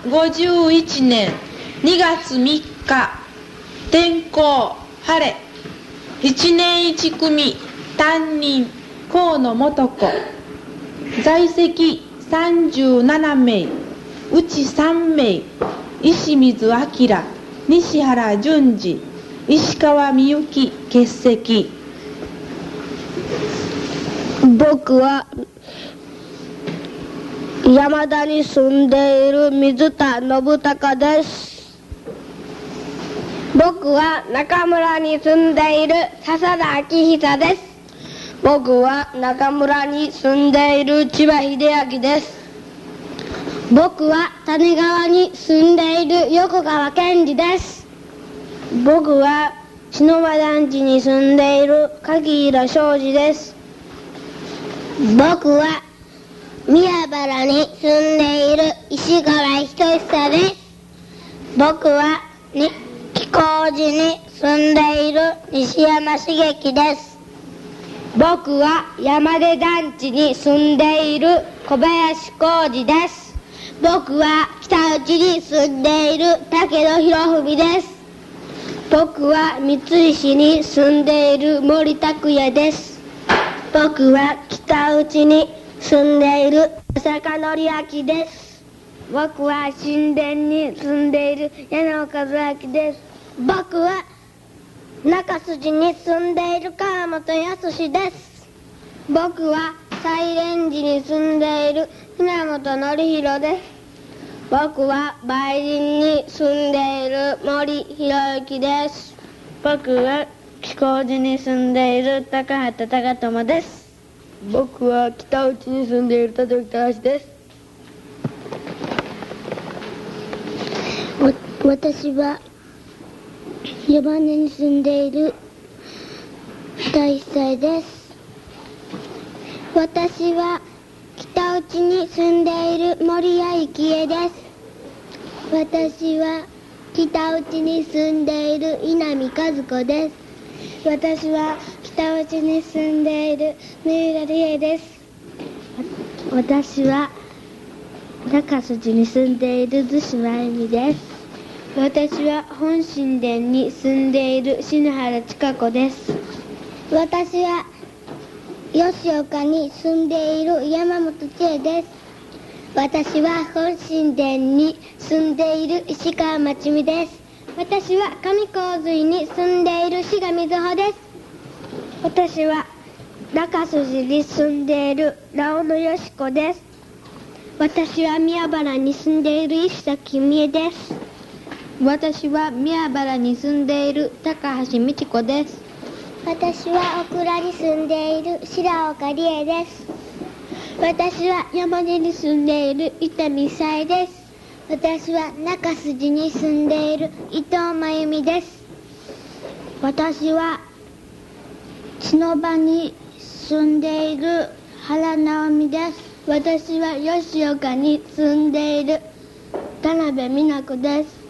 51年2月3日、天候晴れ。1年1組担任河野素子。在籍37名、うち3名、石水明、西原淳二、石川美幸欠席。 僕は山田に住んでいる水田信孝です。僕は中村に住んでいる笹田明久です。僕は中村に住んでいる千葉秀明です。僕は種川に住んでいる横川健二です。僕は篠間団地に住んでいる柿平昌司です。僕は宮原に住んでいる石川仁久です。僕は貴公寺に住んでいる西山茂樹です。僕は山出団地に住んでいる小林浩二です。僕は北内に住んでいる武野博文です。僕は三石に住んでいる森拓也です。僕は北内に住んでいる浅香則明です。僕は新田に住んでいる矢野和明です。僕は中筋に住んでいる川本康です。僕は西蓮寺に住んでいる船本則弘です。僕は梅林に住んでいる森博之です。僕は貴公寺に住んでいる高畑隆友です。僕は北内に住んでいる田時隆です。私は山根に住んでいる第一歳です。私は北内に住んでいる森谷幸恵です。私は北内に住んでいる稲見和子です。私は北内に住んでいる三浦理恵です。私は中筋に住んでいる逗子真由美です。私は本心殿に住んでいる篠原千佳子です。私は吉岡に住んでいる山本千恵です。私は本心殿に住んでいる石川真知美です。私は上洪水に住んでいる志賀瑞穂です。私は中筋に住んでいるラオノヨシコです。私は宮原に住んでいる石崎美恵です。私は宮原に住んでいる高橋美智子です。私は小倉に住んでいる白岡理恵です。私は山根に住んでいる伊丹沙恵です。私は中筋に住んでいる伊藤真由美です。私は篠場に住んでいる原直美です。私は吉岡に住んでいる田辺美奈子です。